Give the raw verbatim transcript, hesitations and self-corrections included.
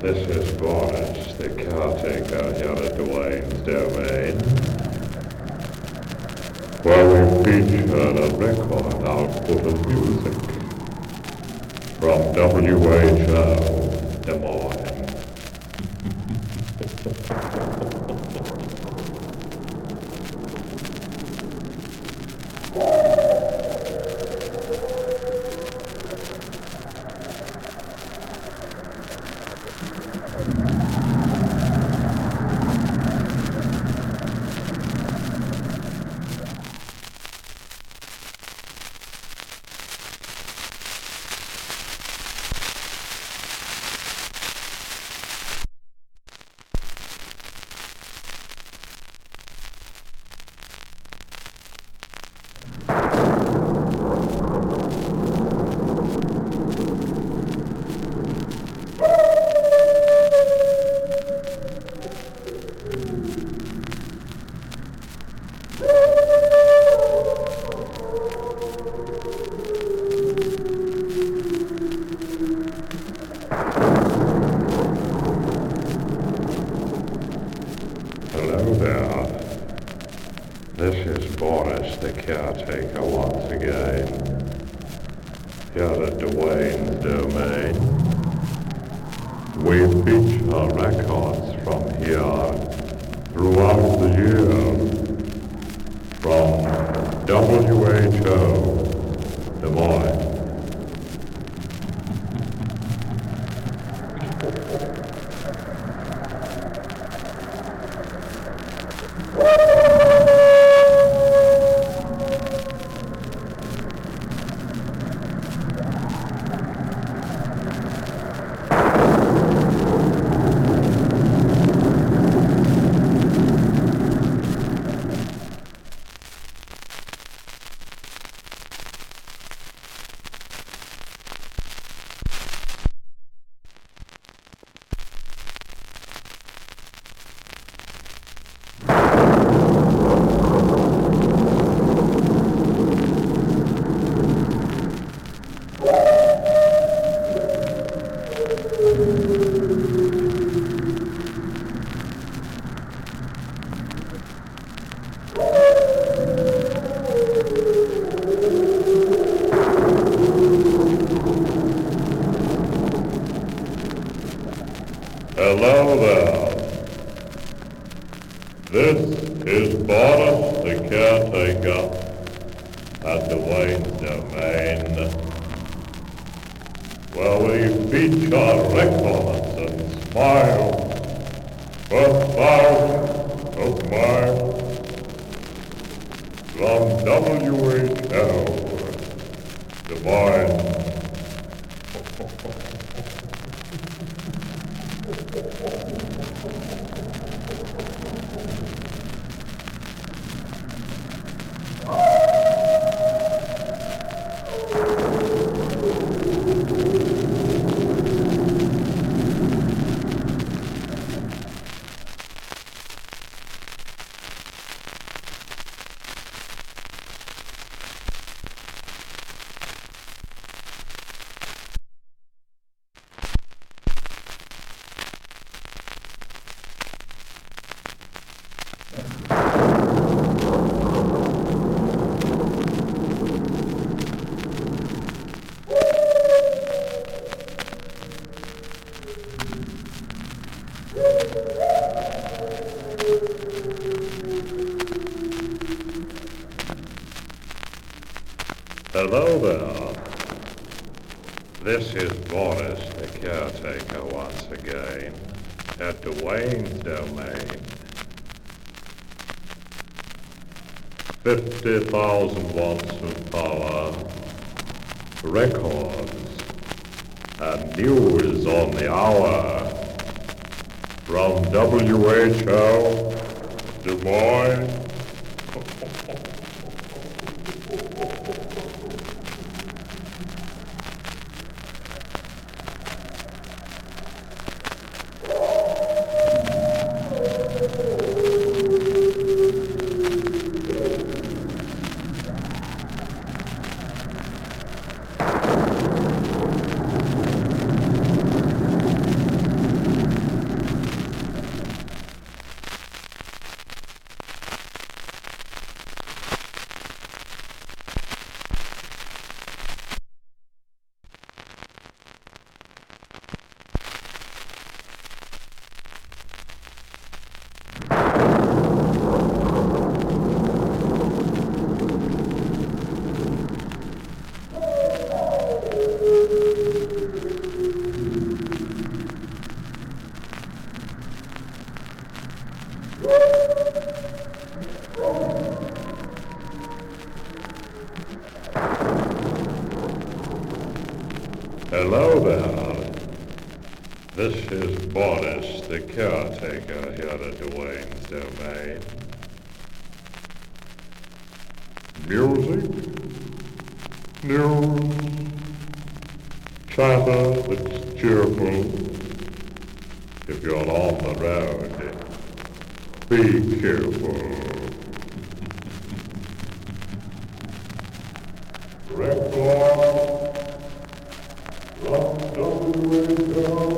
This is Boris, the caretaker here at Dwayne's Domain, where we feature a record output of music from W H O Des Moines. Hello there. This is Boris, the caretaker, once again, here at Dwayne's Domain. We feature records from here throughout the year from W H O Des Moines. Hello there. This is Boris, the caretaker, at Dwayne's Domain, where we feature records and smiles for thousands of miles from W H O Des Moines. Hello there. This is Boris, the caretaker, once again, at Dwayne's Domain. fifty thousand watts of power, records, and news on the hour from W H O Des Moines. Hello there. This is Boris, the caretaker here at Dwayne's Domain. Music, news, chatter that's cheerful. If you're on the road, be careful. Record from W H L.